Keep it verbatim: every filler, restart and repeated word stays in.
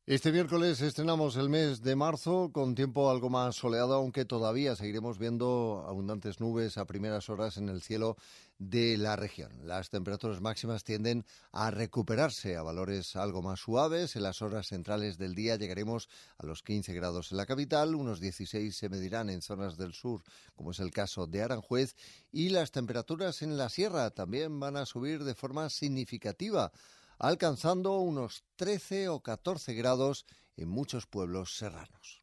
Este miércoles estrenamos el mes de marzo con tiempo algo más soleado, aunque todavía seguiremos viendo abundantes nubes a primeras horas en el cielo de la región. Las temperaturas máximas tienden a recuperarse a valores algo más suaves. En las horas centrales del día llegaremos a los quince grados en la capital, unos dieciséis se medirán en zonas del sur, como es el caso de Aranjuez, y las temperaturas en la sierra también van a subir de forma significativa, alcanzando unos trece o catorce grados en muchos pueblos serranos.